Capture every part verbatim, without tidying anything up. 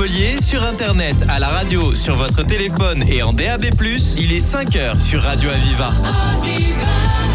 Montpellier, sur internet, à la radio, sur votre téléphone et en D A B plus, il est cinq heures sur Radio Aviva. Aviva.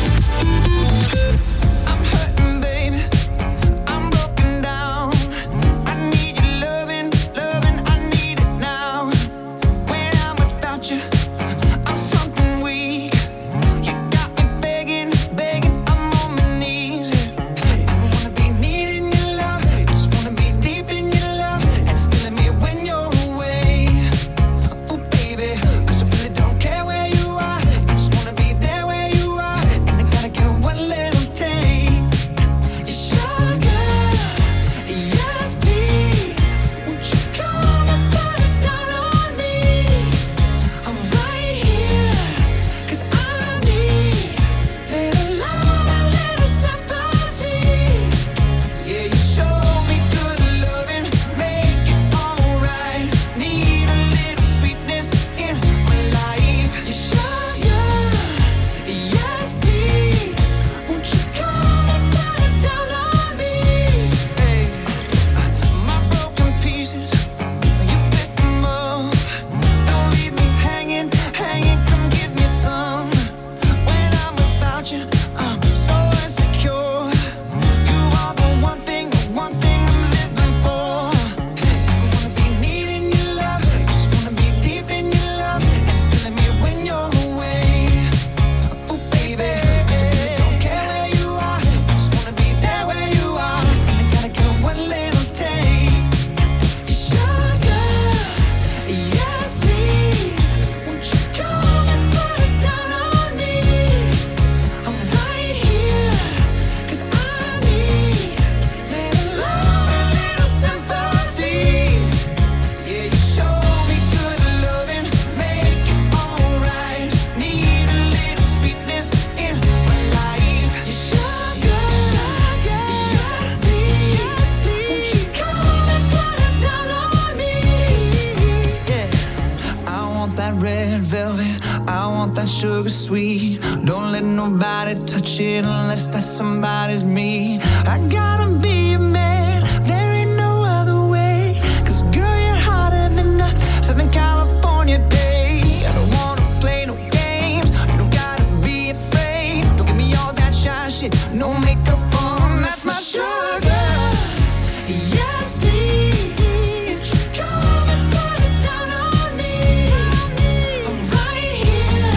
Sugar sweet, don't let nobody touch it unless that somebody's me. I gotta be a man, there ain't no other way. Cause girl, you're hotter than a Southern California day. I don't wanna play no games, you don't gotta be afraid. Don't give me all that shy shit, no makeup on, that's my sugar. Yes, please, come and put it down on me. I'm right here.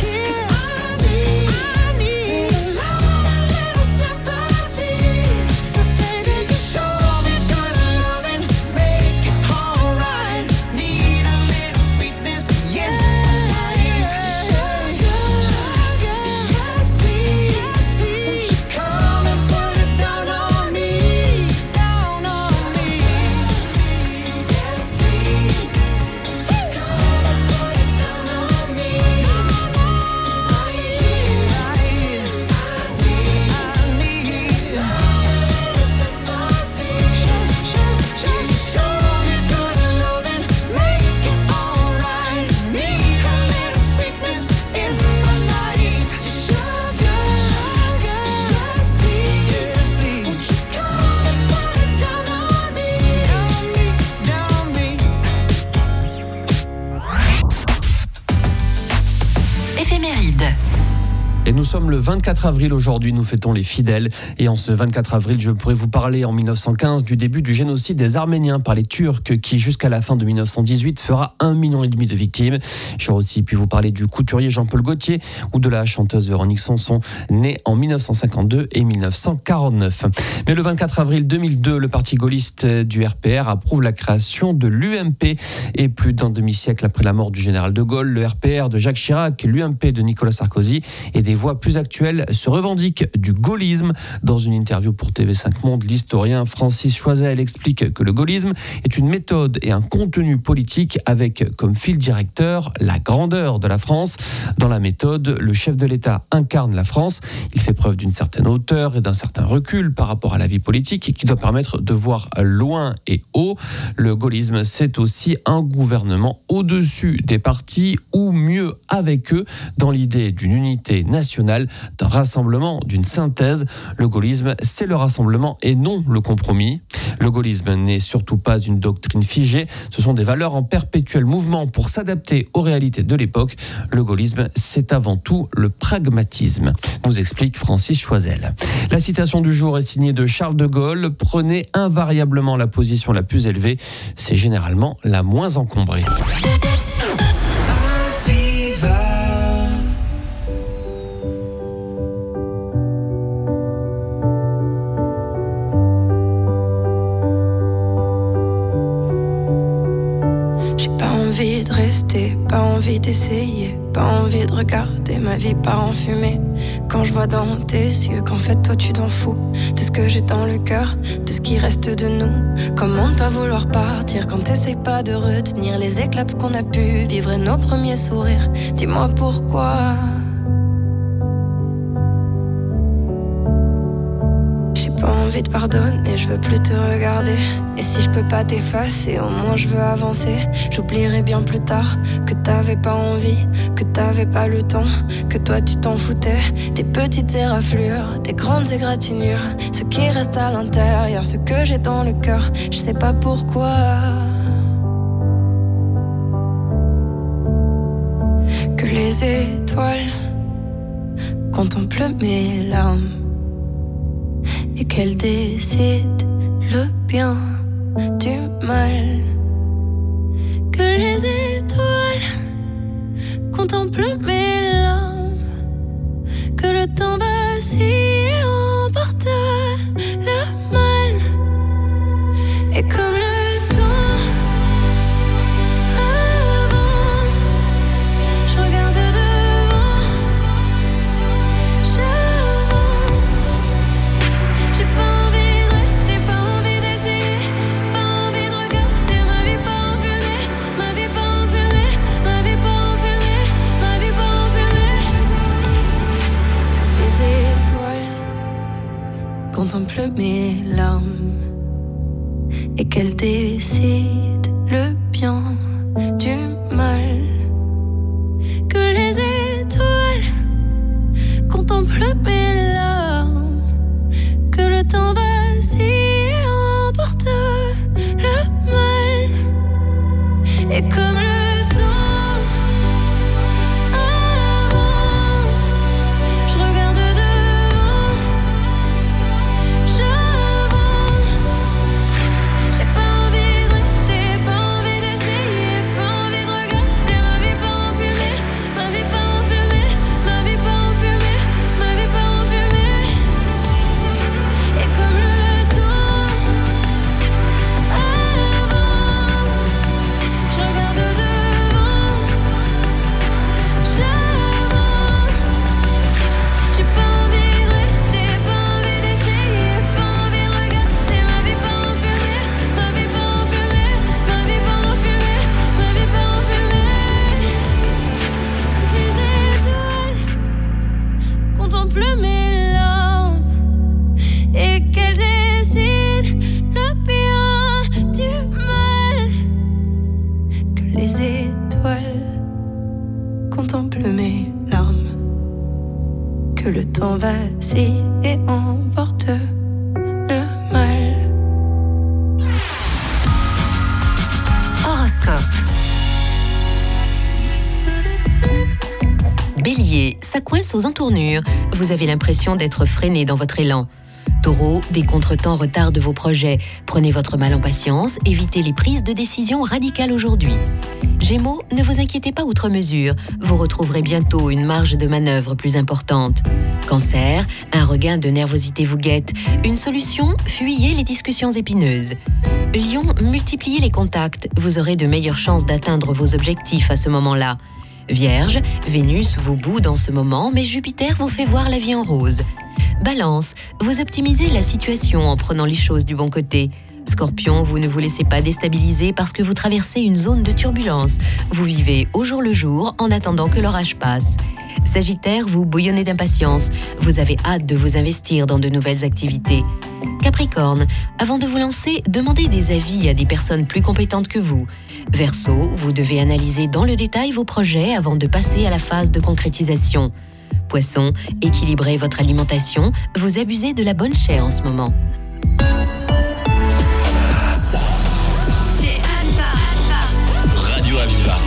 Et nous sommes le vingt-quatre avril aujourd'hui, nous fêtons les fidèles. Et en ce vingt-quatre avril, je pourrais vous parler en mille neuf cent quinze du début du génocide des Arméniens par les Turcs qui, jusqu'à la fin de mille neuf cent dix-huit, fera un million et demi de victimes. J'aurais aussi pu vous parler du couturier Jean-Paul Gaultier ou de la chanteuse Véronique Sanson, née en mille neuf cent cinquante-deux et mille neuf cent quarante-neuf. Mais le vingt-quatre avril deux mille deux, le parti gaulliste du R P R approuve la création de l'U M P. Et plus d'un demi-siècle après la mort du général de Gaulle, le R P R de Jacques Chirac, l'U M P de Nicolas Sarkozy et des voix plus actuelles se revendiquent du gaullisme. Dans une interview pour T V cinq Monde, l'historien Francis Choisel explique que le gaullisme est une méthode et un contenu politique avec comme fil directeur la grandeur de la France. Dans la méthode, le chef de l'État incarne la France. Il fait preuve d'une certaine hauteur et d'un certain recul par rapport à la vie politique qui doit permettre de voir loin et haut. Le gaullisme, c'est aussi un gouvernement au-dessus des partis ou mieux avec eux dans l'idée d'une unité nationale. d'un rassemblement, d'une synthèse. Le gaullisme, c'est le rassemblement et non le compromis. Le gaullisme n'est surtout pas une doctrine figée, ce sont des valeurs en perpétuel mouvement pour s'adapter aux réalités de l'époque. Le gaullisme, c'est avant tout le pragmatisme, nous explique Francis Choisel. La citation du jour est signée de Charles de Gaulle. Prenez invariablement la position la plus élevée, c'est généralement la moins encombrée. Envie de rester, pas envie d'essayer, pas envie de regarder ma vie part en fumée. Quand je vois dans tes yeux qu'en fait toi tu t'en fous de ce que j'ai dans le cœur, de ce qui reste de nous. Comment ne pas vouloir partir quand t'essayes pas de retenir les éclats de ce qu'on a pu vivre et nos premiers sourires. Dis-moi pourquoi. J'ai pas envie de pardonner, je veux plus te regarder. Et si je peux pas t'effacer, au moins je veux avancer. J'oublierai bien plus tard que t'avais pas envie, que t'avais pas le temps, que toi tu t'en foutais. Des petites éraflures, des grandes égratignures, ce qui reste à l'intérieur, ce que j'ai dans le cœur, je sais pas pourquoi. Que les étoiles contemplent mes larmes et qu'elle décide le bien du mal. Que les étoiles contemplent mes larmes, que le temps vacille et emporte le mal. Et comme le temps avance, je regarde devant, j'avance. J'ai pas envie de rester, pas envie d'essayer, pas envie de regarder ma vie pas en fumée, ma vie pas en fumée, ma vie pas en fumée, ma vie pas en fumée. Comme les étoiles contemplent mes larmes et qu'elles décident le bien du mal. Que les étoiles contemplent mes larmes, que le temps vacille et emporte le mal. Et comme le temps avance, je regarde devant, j'avance. J'ai pas envie de rester, pas envie d'essayer, pas envie de regarder ma vie pas en fumée, ma vie pas en fumée, ma vie pas en fumée, ma vie pas en fumée. Et comme le temps avance, je regarde devant, j'avance. J'ai pas envie de rester, pas envie d'essayer, pas envie de regarder ma vie pas en fumée, ma vie pas en fumée, ma vie pas en fumée, ma vie pas en fumée. Les étoiles contemplent mes larmes et qu'elles décident le bien du mal. Que les étoiles contemplent mes larmes, que le temps vacille et emporte le mal. Horoscope. Bélier, ça coince aux entournures. Vous avez l'impression d'être freiné dans votre élan. Taureau, des contretemps retardent vos projets. Prenez votre mal en patience, évitez les prises de décision radicales aujourd'hui. Gémeaux, ne vous inquiétez pas outre mesure. Vous retrouverez bientôt une marge de manœuvre plus importante. Cancer, un regain de nervosité vous guette. Une solution, fuyez les discussions épineuses. Lion, multipliez les contacts. Vous aurez de meilleures chances d'atteindre vos objectifs à ce moment-là. Vierge, Vénus vous boude en ce moment, mais Jupiter vous fait voir la vie en rose. Balance, vous optimisez la situation en prenant les choses du bon côté. Scorpion, vous ne vous laissez pas déstabiliser parce que vous traversez une zone de turbulence. Vous vivez au jour le jour en attendant que l'orage passe. Sagittaire, vous bouillonnez d'impatience. Vous avez hâte de vous investir dans de nouvelles activités. Capricorne, avant de vous lancer, demandez des avis à des personnes plus compétentes que vous. Verseau, vous devez analyser dans le détail vos projets avant de passer à la phase de concrétisation. Poisson, équilibrez votre alimentation, vous abusez de la bonne chair en ce moment. C'est Radio Aviva.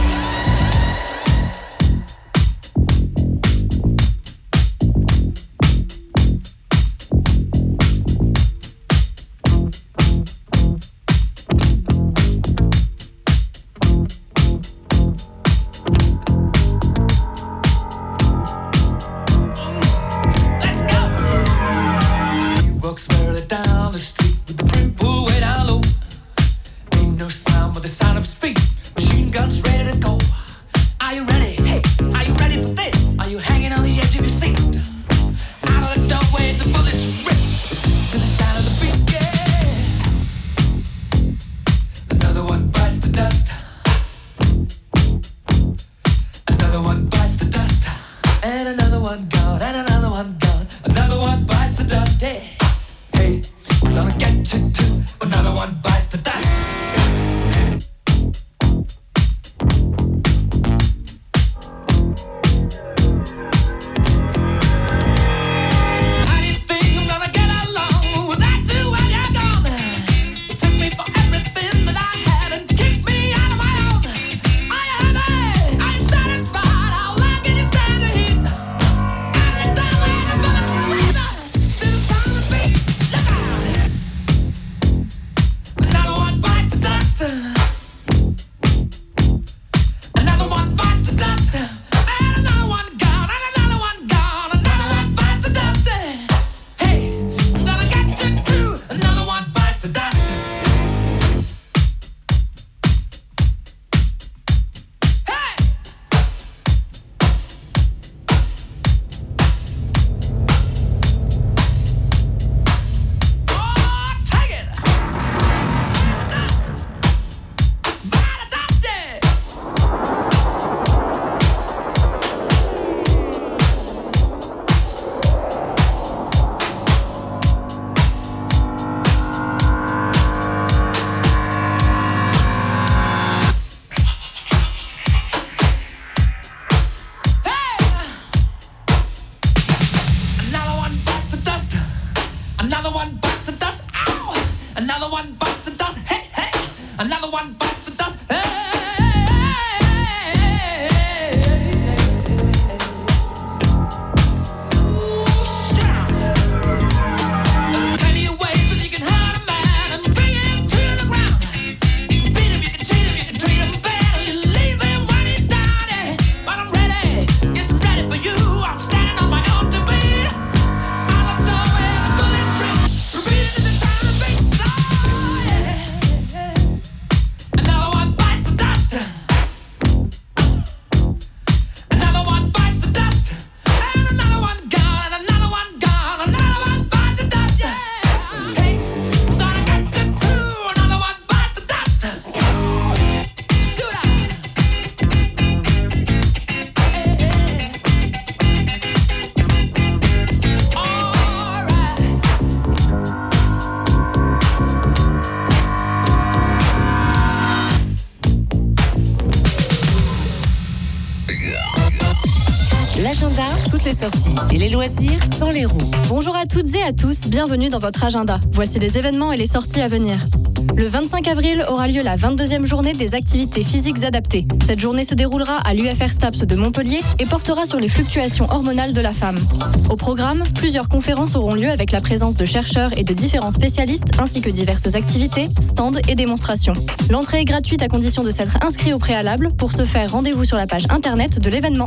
Toutes les sorties et les loisirs dans les roues. Bonjour à toutes et à tous, bienvenue dans votre agenda. Voici les événements et les sorties à venir. Le vingt-cinq avril aura lieu la vingt-deuxième journée des activités physiques adaptées. Cette journée se déroulera à l'U F R STAPS de Montpellier et portera sur les fluctuations hormonales de la femme. Au programme, plusieurs conférences auront lieu avec la présence de chercheurs et de différents spécialistes ainsi que diverses activités, stands et démonstrations. L'entrée est gratuite à condition de s'être inscrit au préalable. Pour ce faire, rendez-vous sur la page internet de l'événement.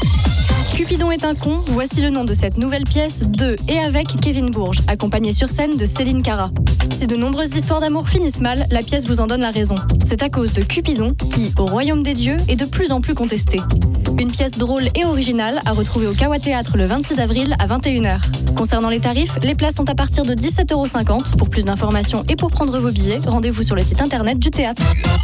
Cupidon est un con, voici le nom de cette nouvelle pièce de et avec Kevin Bourges, accompagné sur scène de Céline Cara. Si de nombreuses histoires d'amour finissent mal, la pièce vous en donne la raison. C'est à cause de Cupidon qui, au royaume des dieux, est de plus en plus contesté. Une pièce drôle et originale à retrouver au Kawa Théâtre le vingt-six avril à vingt et une heures. Concernant les tarifs, les places sont à partir de dix-sept euros cinquante. Pour plus d'informations et pour prendre vos billets, rendez-vous sur le site internet du théâtre.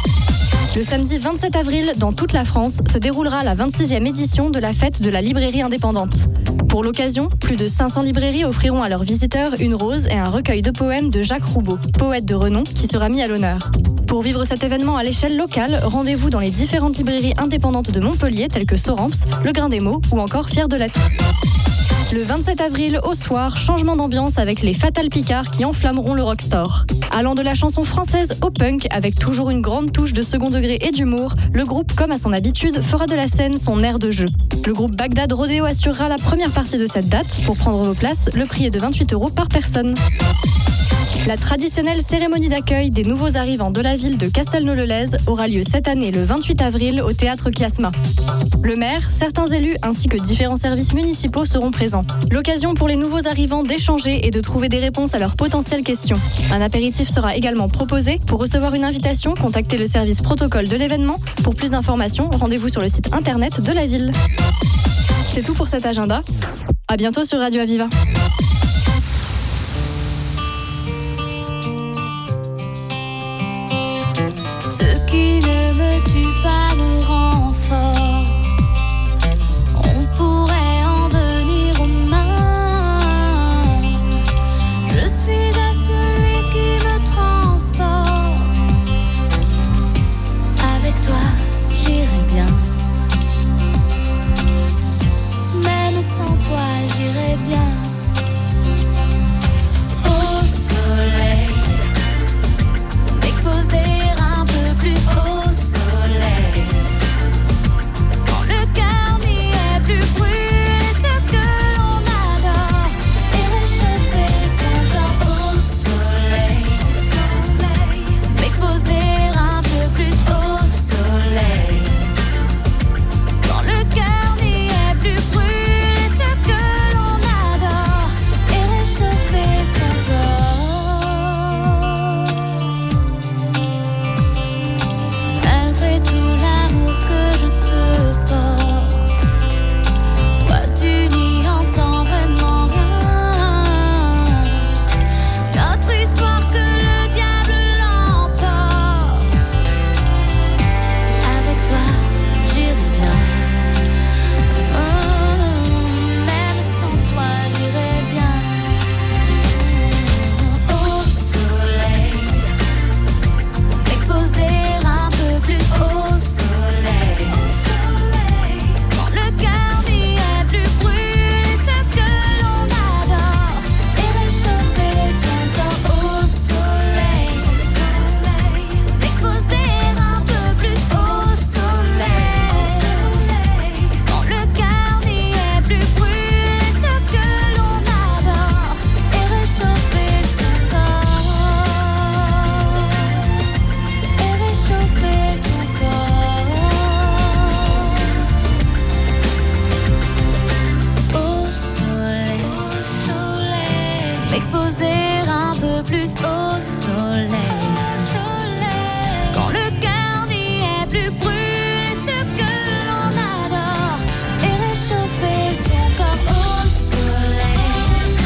Le samedi vingt-sept avril, dans toute la France, se déroulera la vingt-sixième édition de la fête de la librairie indépendante. Pour l'occasion, plus de cinq cents librairies offriront à leurs visiteurs une rose et un recueil de poèmes de Jacques Roubaud, poète de renom qui sera mis à l'honneur. Pour vivre cet événement à l'échelle locale, rendez-vous dans les différentes librairies indépendantes de Montpellier telles que Soramps, Le Grain des Mots ou encore Fier de l'être. Le vingt-sept avril, au soir, changement d'ambiance avec les Fatal Picards qui enflammeront le Rockstore. Allant de la chanson française au punk, avec toujours une grande touche de second degré et d'humour, le groupe, comme à son habitude, fera de la scène son aire de jeu. Le groupe Bagdad Rodeo assurera la première partie de cette date. Pour prendre vos places, le prix est de vingt-huit euros par personne. La traditionnelle cérémonie d'accueil des nouveaux arrivants de la ville de Castelnau-le-Lez aura lieu cette année le vingt-huit avril au théâtre Kiasma. Le maire, certains élus ainsi que différents services municipaux seront présents. L'occasion pour les nouveaux arrivants d'échanger et de trouver des réponses à leurs potentielles questions. Un apéritif sera également proposé. Pour recevoir une invitation, contactez le service protocole de l'événement. Pour plus d'informations, rendez-vous sur le site internet de la ville. C'est tout pour cet agenda. À bientôt sur Radio Aviva. Qui ne me tue pas me rend fort. On pourrait en venir aux mains. Je suis à celui qui me transporte. Avec toi, j'irai bien. Même sans toi, j'irai bien. Au soleil, m'exposer au soleil, quand le cœur n'y est plus, brûler ce que l'on adore et réchauffer son corps au soleil, m'exposer un peu plus au soleil, quand le cœur n'y est plus, brûler ce que l'on adore et réchauffer son corps. Tout l'amour que je te porte, toi tu n'y entends vraiment rien. Notre histoire que le diable l'emporte. Avec toi j'irai bien. Oh, même sans toi j'irai bien. Au soleil, exposer un peu plus au soleil, quand le cœur n'y est plus, brûler ce que l'on adore et réchauffer son corps au soleil, exposer un peu plus au soleil, quand le cœur n'y est plus, brûler ce que l'on adore et réchauffer son corps, et réchauffer son corps. Au soleil, m'exposer un peu plus au soleil, quand le cœur n'y est plus, brûler ce que l'on adore et réchauffer son corps au soleil,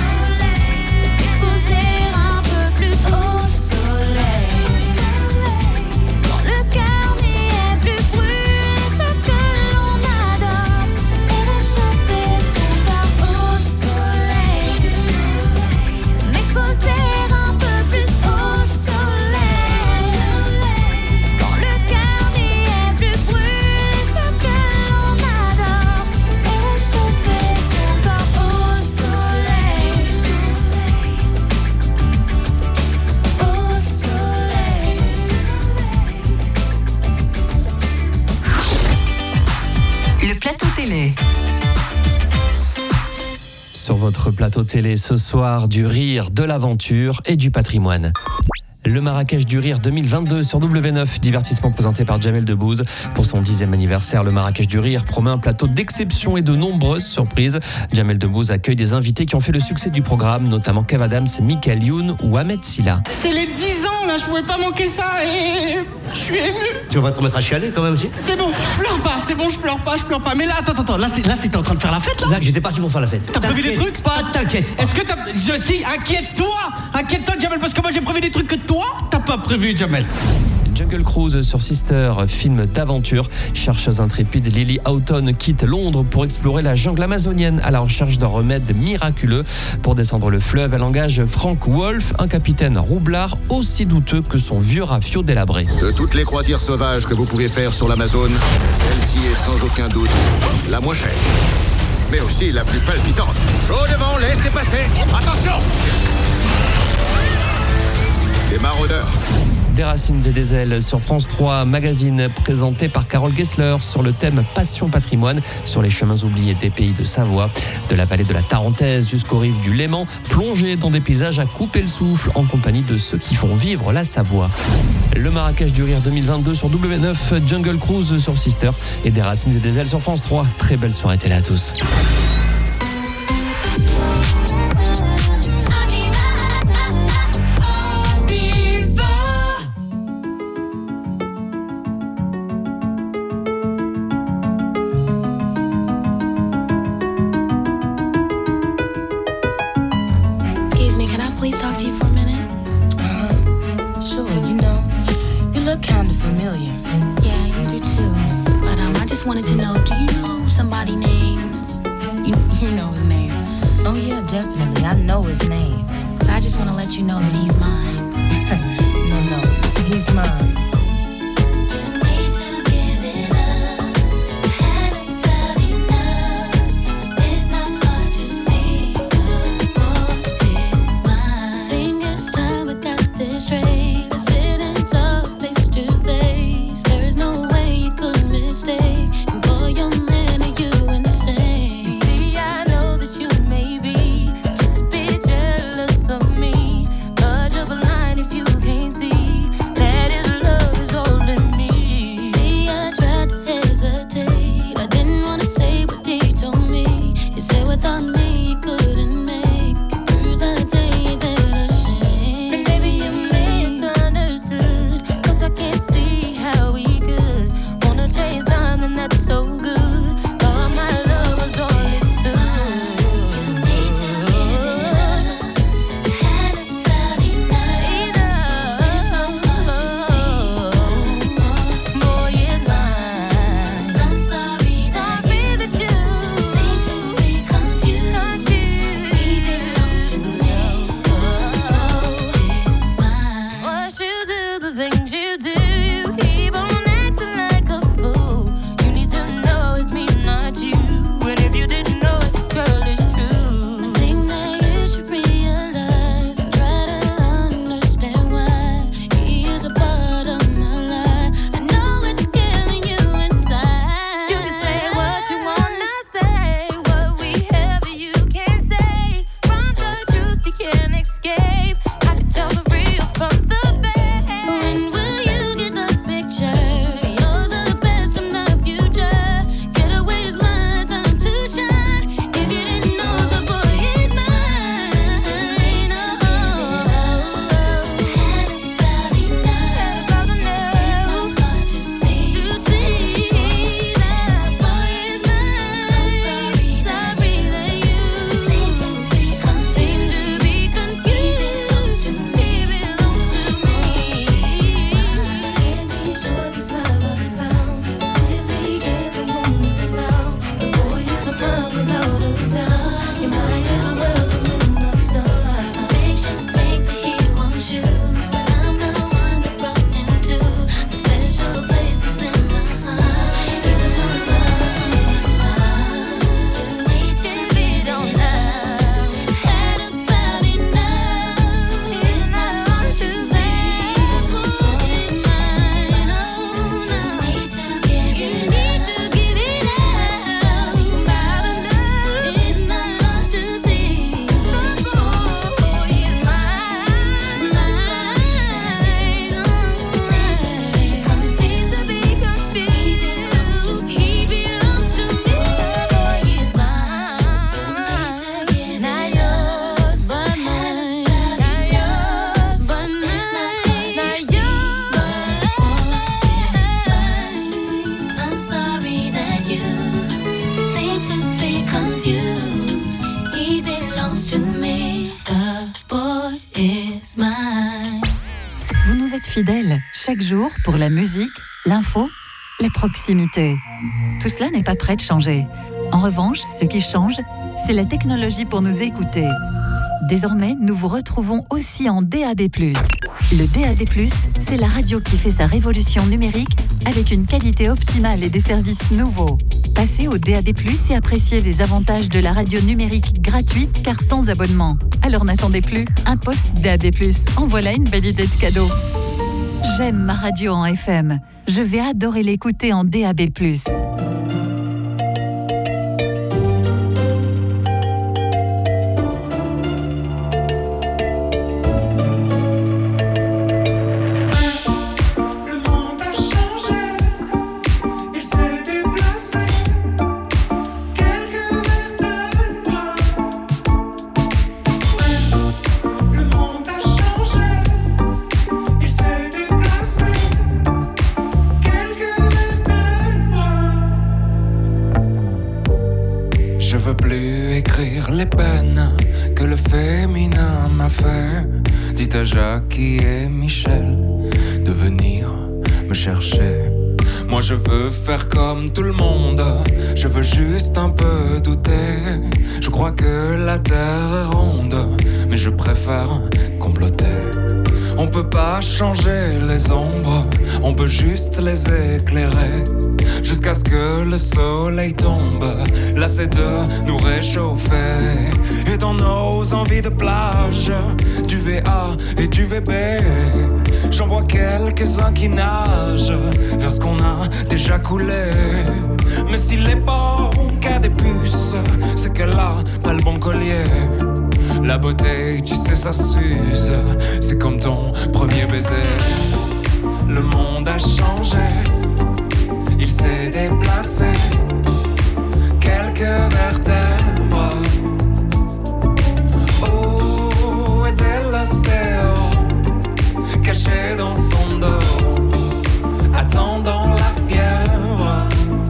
exposer un peu plus au soleil, quand le cœur n'y est plus, brûler ce que l'on adore et réchauffer son corps au soleil, m'exposer un peu plus au soleil, quand le cœur n'y est plus, brûler ce que l'on adore et réchauffer son corps au soleil, au soleil. Le plateau télé. Sur votre plateau télé ce soir, du rire, de l'aventure et du patrimoine. Le Marrakech du Rire deux mille vingt-deux sur W neuf, divertissement présenté par Jamel Debbouze. Pour son dixième anniversaire, le Marrakech du Rire promet un plateau d'exception et de nombreuses surprises. Jamel Debbouze accueille des invités qui ont fait le succès du programme, notamment Kev Adams, Michael Youn ou Ahmed Silla. C'est les dix ans là, je pouvais pas manquer ça et je suis ému. Tu vas pas te remettre à chialer quand même aussi? C'est bon, je pleure pas, c'est bon, je pleure pas, je pleure pas. Mais là, attends, attends, là, c'est, là, c'était en train de faire la fête là. Là, j'étais parti pour faire la fête. T'as prévu des trucs? Pas t'inquiète. Est-ce que t'as... Je... Si, inquiète-toi, inquiète-toi Jamel, parce que moi j'ai prévu des trucs que toi, t'as pas prévu Jamel. Jungle Cruise sur Sister, film d'aventure. Chercheuse intrépide Lily Houghton quitte Londres pour explorer la jungle amazonienne à la recherche d'un remède miraculeux. Pour descendre le fleuve, elle engage Frank Wolf, un capitaine roublard aussi douteux que son vieux rafio délabré. De toutes les croisières sauvages que vous pouvez faire sur l'Amazone, celle-ci est sans aucun doute la moins chère, mais aussi la plus palpitante. Chaud devant, laissez passer. Attention! Des maraudeurs. Des racines et des ailes sur France trois, magazine présenté par Carole Gessler sur le thème Passion Patrimoine sur les chemins oubliés des pays de Savoie. De la vallée de la Tarentaise jusqu'aux rives du Léman, plongé dans des paysages à couper le souffle en compagnie de ceux qui font vivre la Savoie. Le Marrakech du Rire deux mille vingt-deux sur W neuf, Jungle Cruise sur Sister et des racines et des ailes sur France trois. Très belle soirée télé à tous. Please talk to you for a minute? Uh-huh. Sure, you know, you look kind of familiar. Yeah, you do too. But um, I just wanted to know, do you know somebody named... You, you know his name. Oh yeah, definitely, I know his name. But I just want to let you know that he's mine. No, no, he's mine. If you can't see that is love. fidèles, chaque jour pour la musique, l'info, la proximité. Tout cela n'est pas prêt de changer. En revanche, ce qui change, c'est la technologie pour nous écouter. Désormais, nous vous retrouvons aussi en D A B plus. Le D A B plus, c'est la radio qui fait sa révolution numérique avec une qualité optimale et des services nouveaux. Passez au D A B plus et appréciez les avantages de la radio numérique gratuite car sans abonnement. Alors n'attendez plus, un poste D A B plus, en voilà une belle idée de cadeau. J'aime ma radio en F M. Je vais adorer l'écouter en D A B plus. Les peines que le féminin m'a fait. Dites à Jackie et Michel de venir me chercher. Moi je veux faire comme tout le monde, je veux juste un peu douter. Je crois que la terre est ronde, mais je préfère comploter. On peut pas changer les ombres, on peut juste les éclairer. Jusqu'à ce que le soleil tombe, là c'est de nous réchauffer. Et dans nos envies de plage, du V A et du V B, j'en vois quelques-uns qui nagent vers ce qu'on a déjà coulé. Mais s'il est bon qu'à des puces, c'est qu'elle a pas le bon collier. La beauté, tu sais, ça s'use, c'est comme ton premier baiser. Le monde a changé, il s'est déplacé, quelques vertèbres. Où était l'ostéo, caché dans son dos, attendant la fièvre.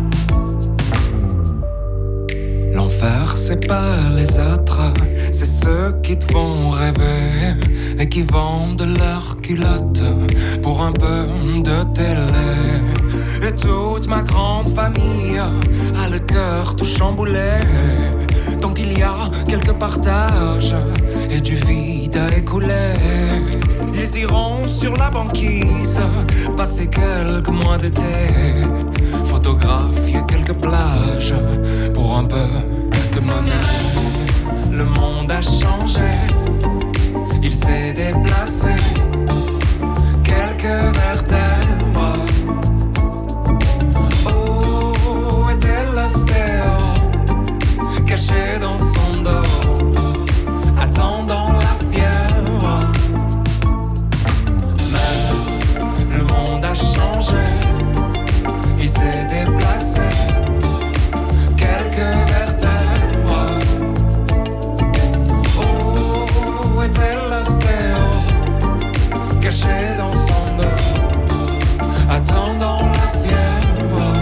L'enfer, c'est pas les autres, c'est ceux qui te font rêver et qui vendent leurs culottes pour un peu de télé. Et toute ma grande famille a le cœur tout chamboulé. Tant qu'il y a quelques partages et du vide à écouler, ils iront sur la banquise passer quelques mois d'été, photographier quelques plages pour un peu de monnaie. Le monde a changé, il s'est déplacé, quelques vertèbres. Où était l'ostéo, caché dans son dos, attendant la fièvre. Mais le monde a changé, il s'est déplacé, quelques vertèbres. Où était l'ostéo, caché dans son dos, attendant la fièvre.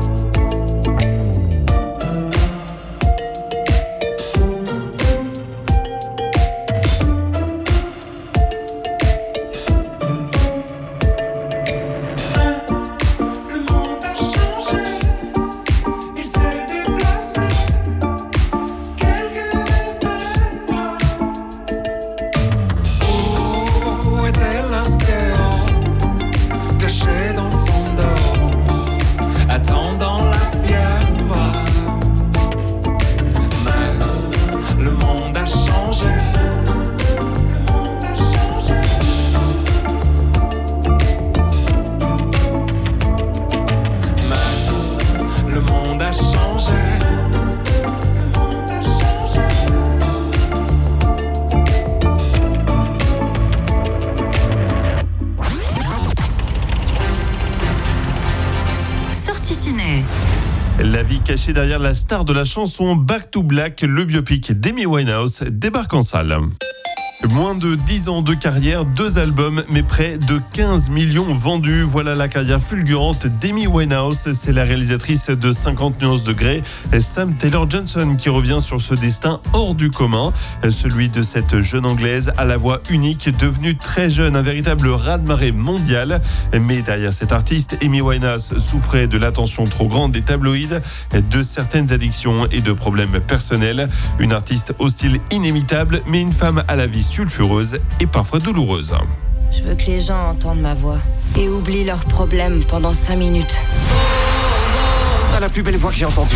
Caché derrière la star de la chanson Back to Black, le biopic d'Amy Winehouse débarque en salle. Moins de dix ans de carrière, deux albums, mais près de quinze millions vendus. Voilà la carrière fulgurante d'Amy Winehouse. C'est la réalisatrice de cinquante nuances de Grey, Sam Taylor-Johnson, qui revient sur ce destin hors du commun. Celui de cette jeune Anglaise à la voix unique, devenue très jeune, un véritable raz-de-marée mondial. Mais derrière cet artiste, Amy Winehouse souffrait de l'attention trop grande des tabloïds, de certaines addictions et de problèmes personnels. Une artiste au style inimitable, mais une femme à la vie sulfureuse et parfois douloureuse. Je veux que les gens entendent ma voix et oublient leurs problèmes pendant cinq minutes. T'as la plus belle voix que j'ai entendue.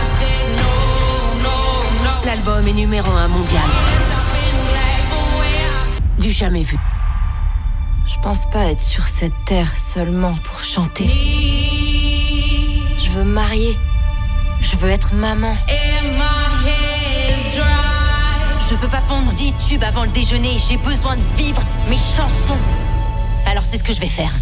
L'album est numéro un mondial. Du jamais vu. Je pense pas être sur cette terre seulement pour chanter. Je veux me marier. Je veux être maman. Je peux pas pondre dix tubes avant le déjeuner. J'ai besoin de vivre mes chansons. Alors c'est ce que je vais faire.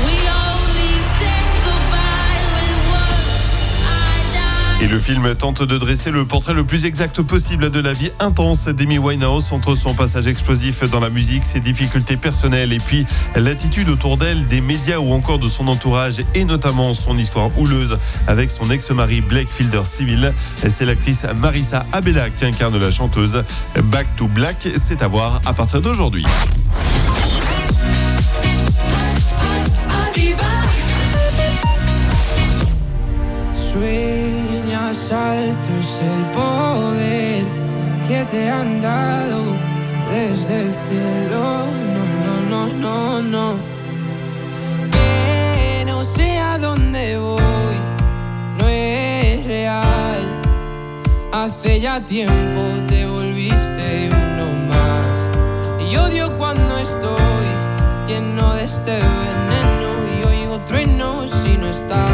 Et le film tente de dresser le portrait le plus exact possible de la vie intense d'Amy Winehouse, entre son passage explosif dans la musique, ses difficultés personnelles et puis l'attitude autour d'elle des médias ou encore de son entourage, et notamment son histoire houleuse avec son ex-mari Blake Fielder Civil. C'est l'actrice Marissa Abela qui incarne la chanteuse. Back to Black, c'est à voir à partir d'aujourd'hui. Alto es el poder que te han dado desde el cielo. No, no, no, no, no. Que no sé a dónde voy, no es real. Hace ya tiempo te volviste uno más. Y odio cuando estoy lleno de este veneno y oigo truenos si no estás.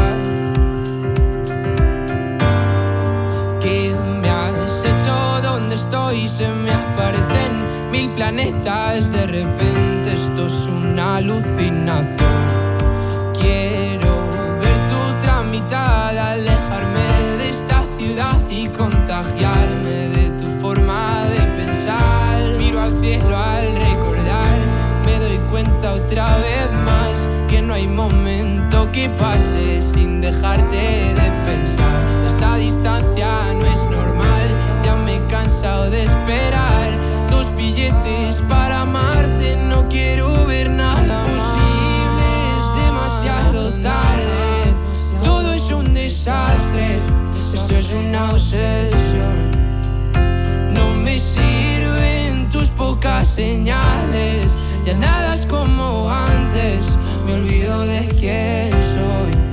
Estoy, se me aparecen mil planetas. De repente esto es una alucinación. Quiero ver tu tramitada, alejarme de esta ciudad y contagiarme de tu forma de pensar. Miro al cielo al recordar, me doy cuenta otra vez más que no hay momento que pase sin dejarte de pensar. Esta distancia no es normal, ya me he cansado de esperar. Dos billetes para amarte, no quiero ver nada posible, es demasiado tarde. Todo es un desastre, esto es una obsesión. No me sirven tus pocas señales, ya nada es como antes, me olvido de quién soy.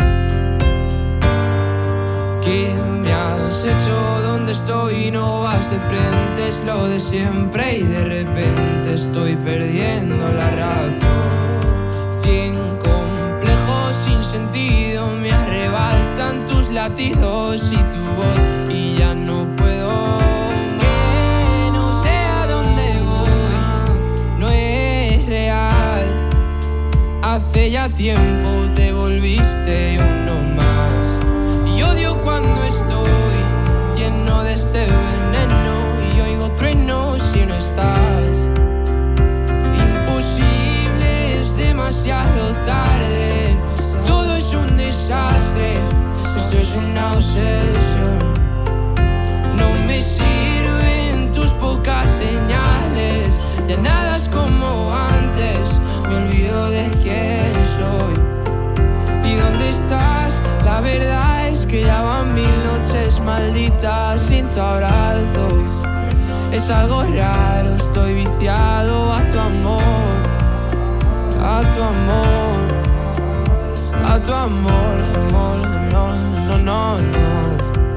¿Qué me has hecho? ¿Dónde estoy? No vas de frente, es lo de siempre y de repente estoy perdiendo la razón. Cien complejos sin sentido me arrebatan tus latidos y tu voz y ya no puedo. Que no sé a dónde voy, no es real. Hace ya tiempo te volviste uno más. Y odio cuando estoy lleno de este veneno y oigo truenos si no estás. Imposible, es demasiado tarde. Todo es un desastre, esto es una obsesión. No me sirven tus pocas señales, ya nada es como antes, me olvido de quién soy. ¿Y dónde estás? La verdad es que ya van mil noches malditas sin tu abrazo. Es algo raro, estoy viciado a tu amor, a tu amor, a tu amor, amor, no, no, no, no.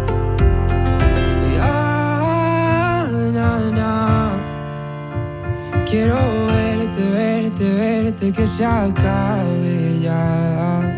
Ya, na, na. Quiero verte, verte, verte, que se acabe ya.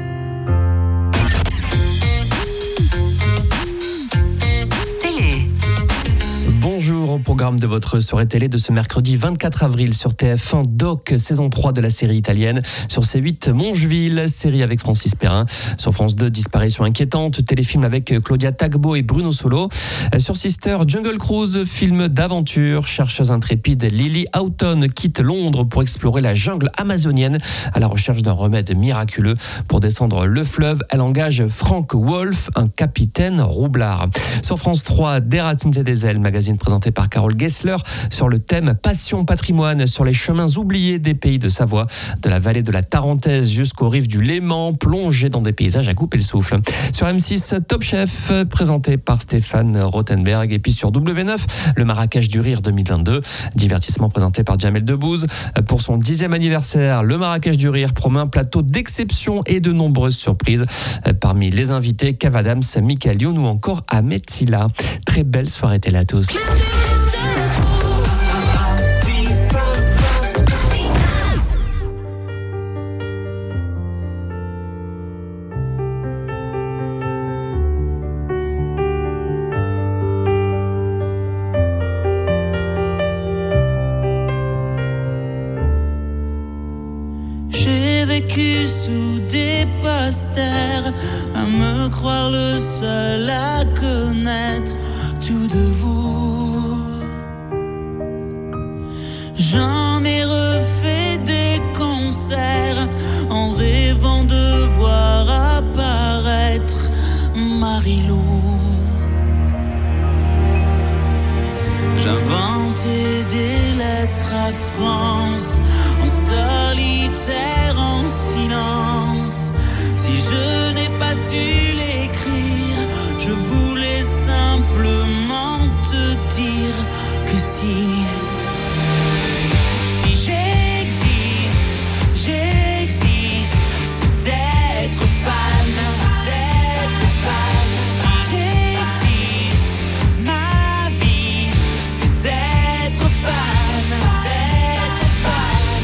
Bonjour, au programme programme de votre soirée télé de ce mercredi vingt-quatre avril sur T F un, Doc, saison trois de la série italienne. Sur C huit, Mongeville, série avec Francis Perrin. Sur France deux, Disparition inquiétante, téléfilm avec Claudia Tagbo et Bruno Solo. Sur Sister, Jungle Cruise, film d'aventure. Chercheuse intrépide Lily Houghton quitte Londres pour explorer la jungle amazonienne à la recherche d'un remède miraculeux. Pour descendre le fleuve, elle engage Frank Wolf, un capitaine roublard. Sur France trois, Des racines et des ailes, magazine présenté par Carole Gessler sur le thème Passion patrimoine, sur les chemins oubliés des pays de Savoie, de la vallée de la Tarentaise jusqu'aux rives du Léman, plongé dans des paysages à couper le souffle. Sur M six, Top Chef, présenté par Stéphane Rothenberg. Et puis sur W neuf, le Marrakech du Rire deux mille vingt-deux, divertissement présenté par Jamel Debbouze. Pour son dixième anniversaire, le Marrakech du Rire promet un plateau d'exception et de nombreuses surprises. Parmi les invités, Kev Adams, Michael Youn ou encore Ahmed Silla. Très belle soirée télé à tous. J'ai vécu sous des posters, à me croire le seul à connaître tout de vous. J'en ai refait des concerts en rêvant de voir apparaître Marilou. J'inventais des lettres à France en solitaire, en silence. Si je n'ai pas su l'écrire, je voulais simplement te dire que si. Si j'existe, j'existe, c'est d'être fan, c'est d'être fan. Si j'existe, ma vie, c'est d'être fan, c'est d'être fan.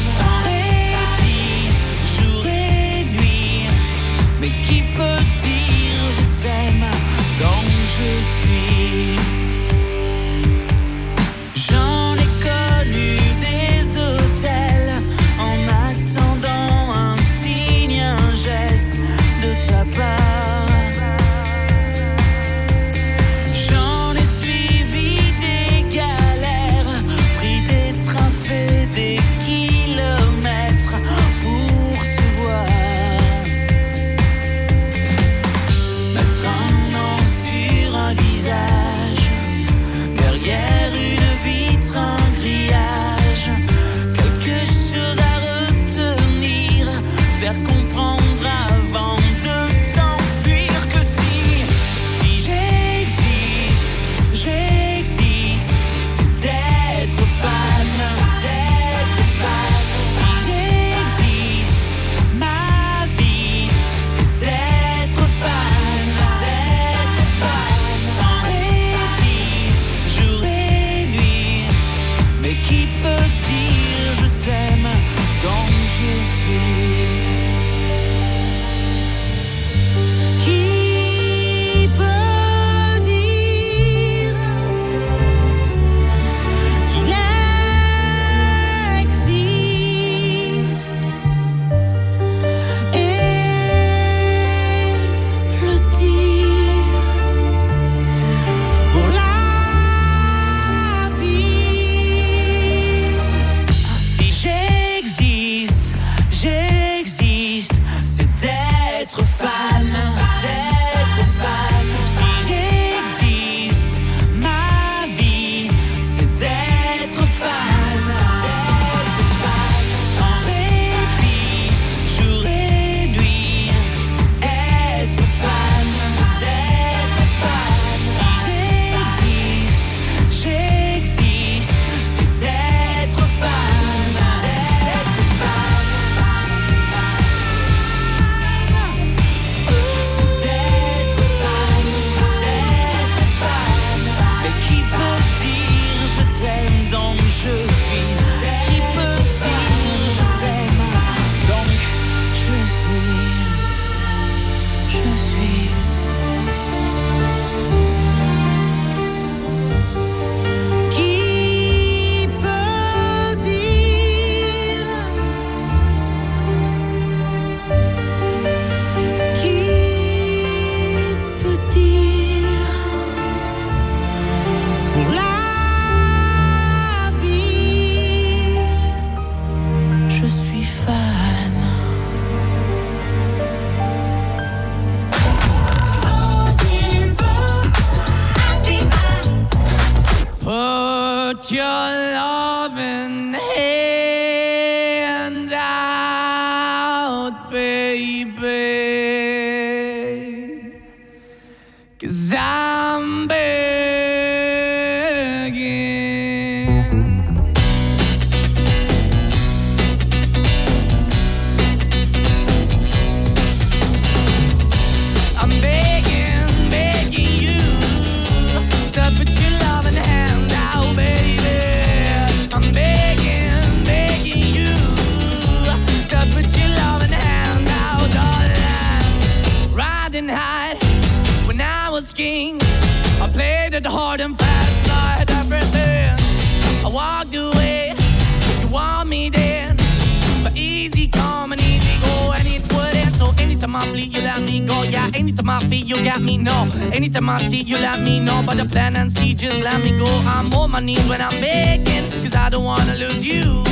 asking. I played it hard and fast, I had everything. I walked away, you want me then. But easy come and easy go, and it wouldn't. So anytime I bleed, you let me go. Yeah, anytime I feel, you got me, no. Anytime I see, you let me know. But the plan and see, just let me go. I'm on my knees when I'm begging, cause I don't wanna lose you.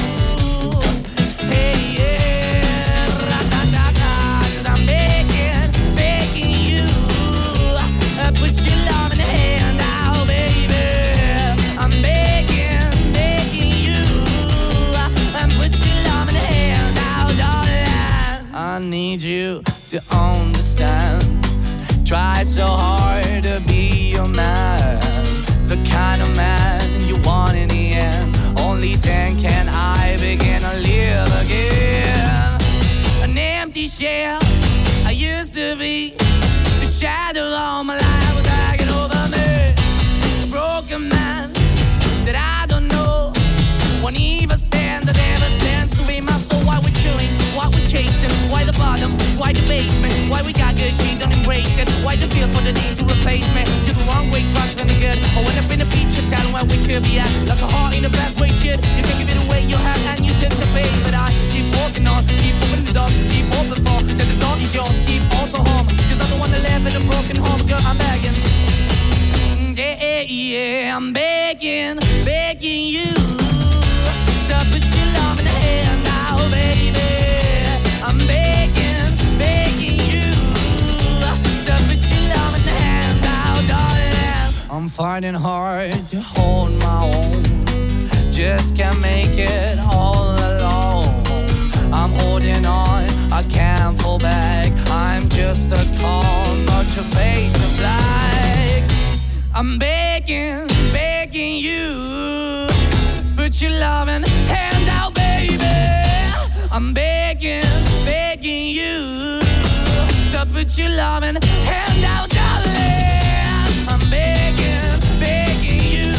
Hey, yeah, ra-da-da-da, cause I'm begging, begging you. Uh, put your love in the hand out, baby. I'm begging, begging you. Uh, put your love in the hand out, darling. I need you to understand. Try so hard to be your man, the kind of man you want in the end. Only then can I begin to live again. An empty shell I used to be. The shadow all my life was hanging over me. A broken man that I don't know. Won't even stand, that ever stands to be my soul. Why we chewing, why we chasing, why the bottom, why the basement, why we got good, she don't embrace it. Why the feel for the need to replace me? You're the wrong way, trying to be good. I went up in a feature town where we could be at. Like a heart in the best way, shit. You can give it away, you have, and you take the bait. But I keep walking on, keep opening the door, keep open for that the door is yours, keep also home. Cause I don't wanna live in a broken home, girl, I'm begging. Yeah, yeah, yeah, I'm begging, begging you to put your love in the hand now, baby. I'm begging, begging you to put your love in the hand now, darling. I'm fighting hard to hold my own, just can't make it all alone. I'm holding on, I can't fall back. I'm just a call, not your face of black. I'm begging, begging you, put your loving hand out, baby. I'm begging, begging you to put your loving hand out, darling. I'm begging, begging you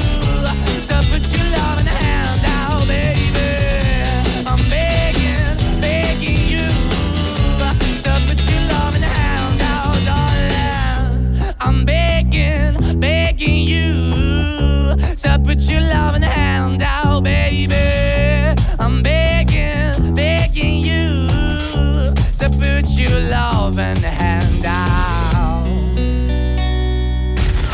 to put your loving hand out, baby. I'm begging, begging you to put your loving hand out, darling. I'm begging, begging you to put your loving hand out, baby. I'm begging, begging you to put your loving hand out.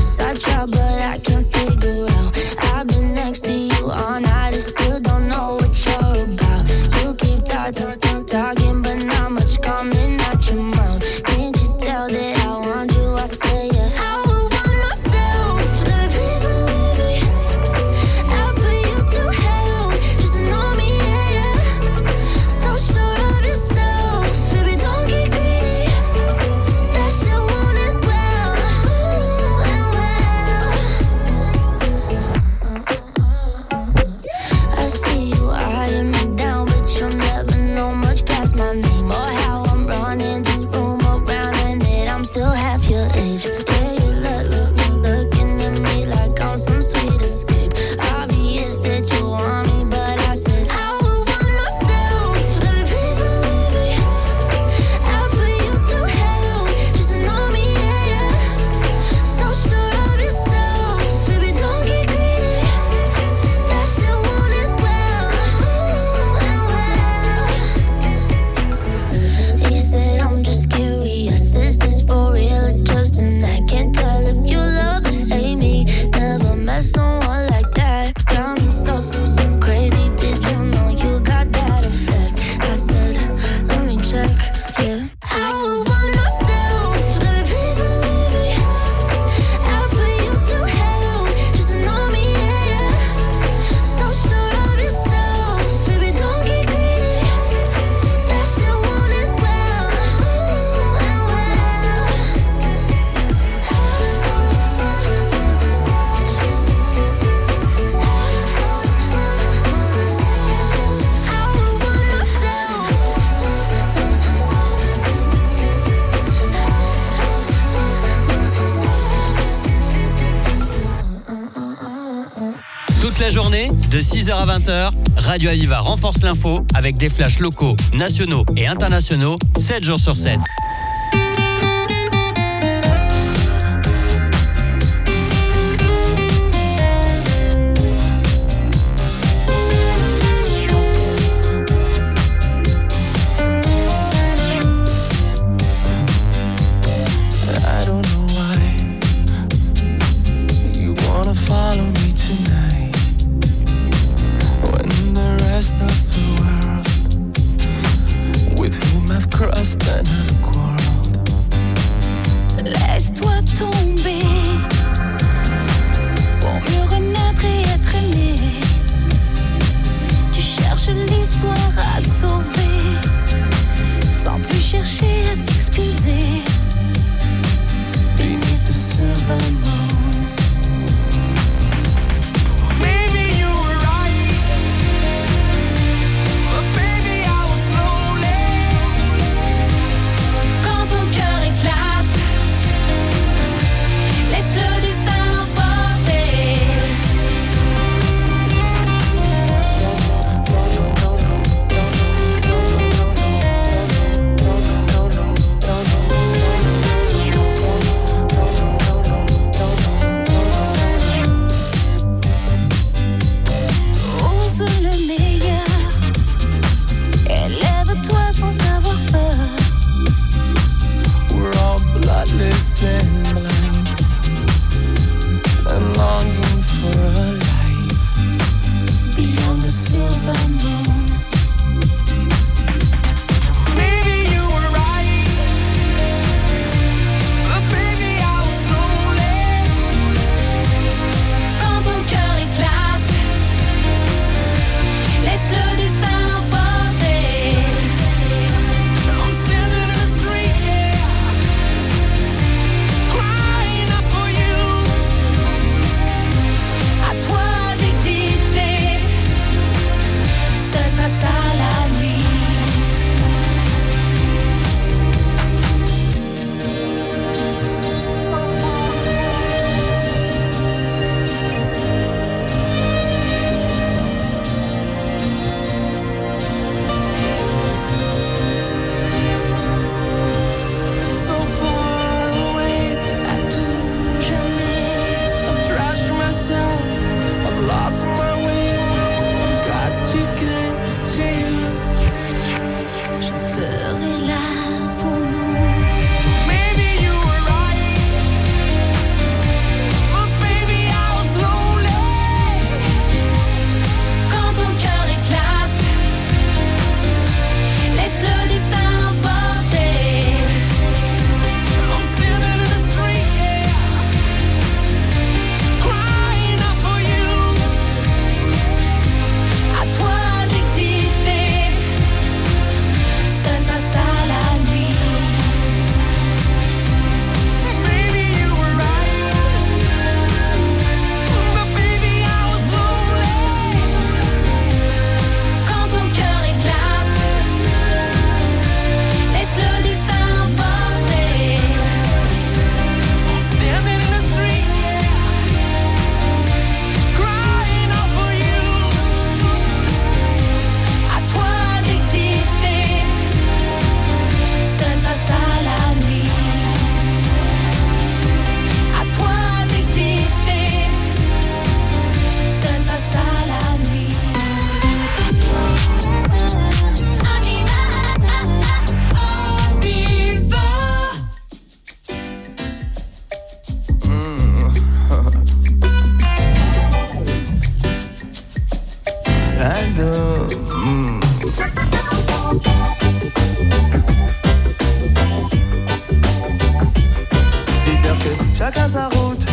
I try, but I can't figure out. I've been next to you all night and still don't know what you're about. You keep talking, talking, but not much coming out your mouth. Can't you tell that I want you? I say yeah. I would want myself, baby, please believe me. I'll put you through hell, just to know me, yeah, yeah. So sure of yourself, baby, don't get greedy. That shit want it well, ooh, and well. I see you eyeing me down, but you'll never know much past my name or how I'm running this room around, and that I'm still half your age. Yeah, you look, look, look, looking at me like I'm some sweet escape. Obvious that you want me, but I said I would want myself, baby, please believe me. I'll put you through hell, just to know me, yeah, yeah. So sure of yourself, baby, don't get greedy. That shit want it well, ooh, and well. He said I'm just curious, is this for real or just an act? Can't tell if you love or hate me. Never met someone like that. Got me so, so crazy. Did you know you got that effect? I said, let me check, yeah. I would want myself, baby, please believe me. I'll put you through hell, just to know me, yeah, yeah. So sure of yourself, baby, don't get greedy. That shit want it well, ooh, and well. I would want myself. Toute la journée, de six heures à vingt heures, Radio Aviva renforce l'info avec des flashs locaux, nationaux et internationaux, sept jours sur sept. I don't know why you wanna follow me tonight, when the rest of the world with whom I've crossed and unquote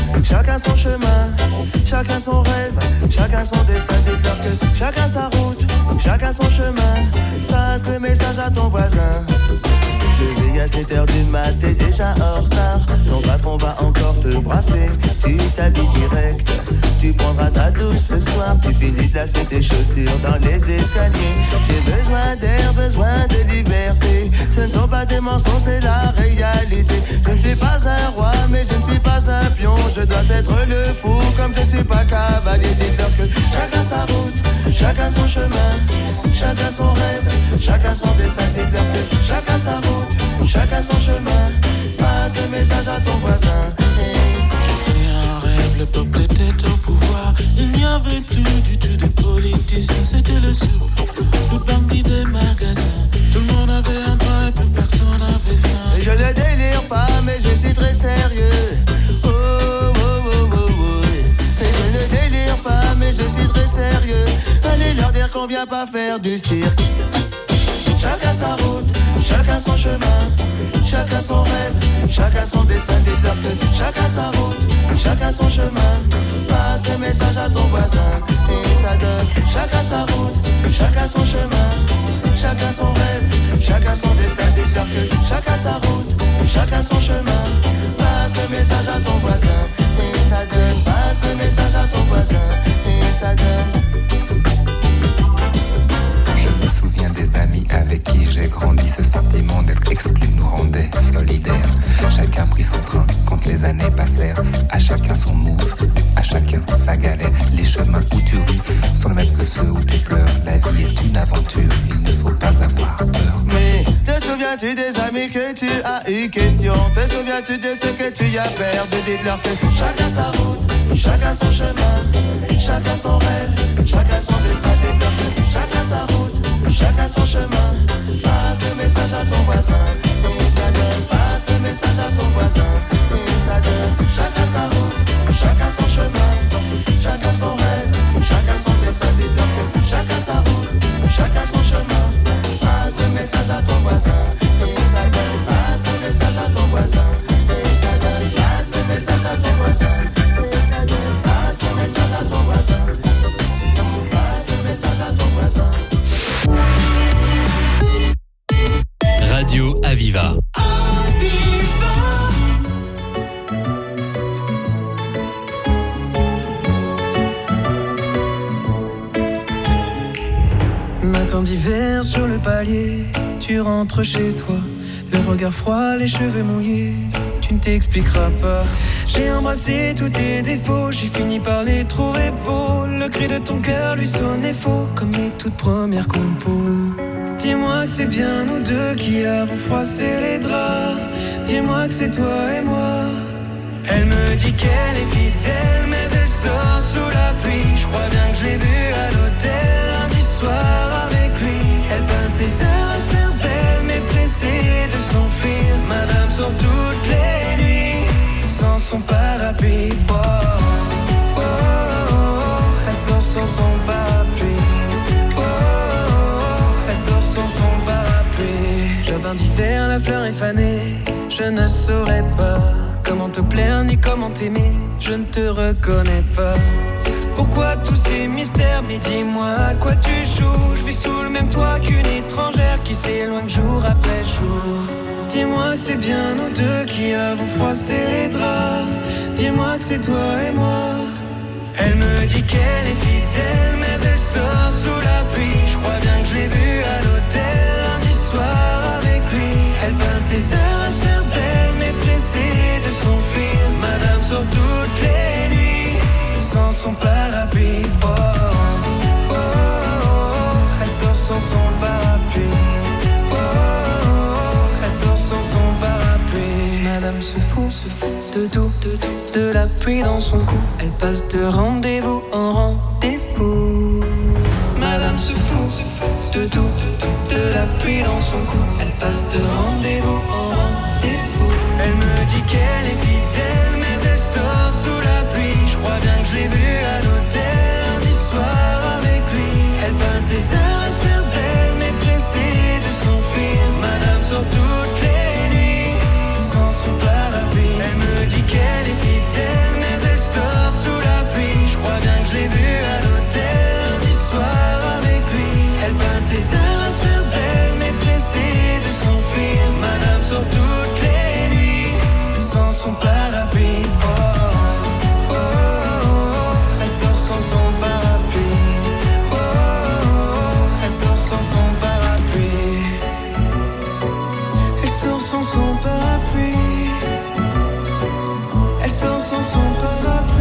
chacun son chemin, chacun son rêve, chacun son destin. Déclare que chacun sa route, chacun son chemin. Passe le message à ton voisin. Le gars, sept heures du mat, t'es déjà en retard. Ton patron va encore te brasser. Tu t'habilles direct, tu prendras ta douce ce soir. Tu finis de lasser tes chaussures dans les escaliers. J'ai besoin d'air, besoin de liberté. Ce ne sont pas des mensonges, c'est la réalité. Je ne suis pas un roi, mais je ne suis pas un pion. Je dois être le fou, comme je ne suis pas cavalier. Dis-leur que chacun sa route, chacun son chemin, chacun son rêve, chacun son destin. Dis-leur que chacun sa route, chacun son chemin. Passe le message à ton voisin. J'ai fait un rêve, le peuple était au pouvoir. Il n'y avait plus du tout de politiciens. C'était le sou, le bandit des magasins. Tout le monde avait un train et plus personne avait faim. Et je ne délire pas, mais je suis très sérieux. Oh, oh, oh, oh, oh. Et je ne délire pas, mais je suis très sérieux. Allez leur dire qu'on vient pas faire du cirque. Chacun sa route, chacun son chemin, chacun son rêve, chacun son destin. Dis-leur que chacun sa route, chacun son chemin. Passe le message à ton voisin et ça donne. Chacun sa route, chacun son chemin, chacun son rêve, chacun son destin. Dis-leur que chacun sa route, chacun son chemin. Passe le message à ton voisin et ça donne. Passe le message à ton voisin et ça donne. Je me souviens des amis avec qui j'ai grandi. Ce sentiment d'être exclu nous rendait solidaires. Chacun prit son train quand les années passèrent. À chacun son move, à chacun sa galère. Les chemins où tu ris sont les mêmes que ceux où tu pleures. La vie est une aventure, il ne faut pas avoir peur. Mais te souviens-tu des amis que tu as eu question? Te souviens-tu de ce que tu y as perdu? Dites-leur que chacun sa route, chacun son chemin, chacun son rêve, chacun son destin. Dites-leur que chacun sa route, chacun son chemin. Passe le message à ton voisin et ça donne. Passe le message à ton voisin et ça donne. Chacun sa route, chacun son chemin, chacun son rêve, chacun son destin. Dis-leur que chacun sa route, chacun son chemin. Passe le message à ton voisin et ça donne. Passe le message à ton voisin et ça donne. Passe le message à ton voisin et ça donne. Passe le message à ton voisin. Passe le message à ton voisin. Radio Aviva. Matin d'hiver sur le palier, tu rentres chez toi, le regard froid, les cheveux mouillés, tu ne t'expliqueras pas. J'ai embrassé tous tes défauts, j'ai fini par les trouver beaux. Le cri de ton cœur lui sonnait faux, comme les toutes premières compos. Dis-moi que c'est bien nous deux qui avons froissé les draps. Dis-moi que c'est toi et moi. Elle me dit qu'elle est fidèle, mais elle sort sous la pluie. Je crois bien que je l'ai vue à l'hôtel lundi soir avec lui. Elle passe des heures à se faire belle, mais pressée de s'enfuir. Madame sort toutes les nuits sans son parapluie. Oh, oh, oh, oh. Elle sort sans son parapluie. Oh, oh, oh. Elle sort sans son parapluie. Jardin d'hiver, la fleur est fanée. Je ne saurais pas comment te plaire ni comment t'aimer. Je ne te reconnais pas. Pourquoi tous ces mystères? Mais dis-moi à quoi tu joues. Je vis sous le même toit qu'une étrangère qui s'éloigne jour après jour. Dis-moi que c'est bien nous deux qui avons froissé les draps. Dis-moi que c'est toi et moi. Elle me dit qu'elle est fidèle, mais elle sort sous la pluie. Je crois bien que je l'ai vue à l'hôtel lundi soir avec lui. Elle passe des heures à se faire belle, mais pressée de s'enfuir. Madame sort toutes les nuits sans son parapluie. Oh, oh, oh, oh. Elle sort sans son parapluie. Oh, oh, oh. Elle sort sans son parapluie. Madame se fout, se fout de tout, de tout, de la pluie dans son cou. Elle passe de rendez-vous en rendez-vous. Madame se fout, se fout de tout, de tout, de la pluie dans son cou. Elle passe de rendez-vous en rendez-vous. Elle me dit qu'elle est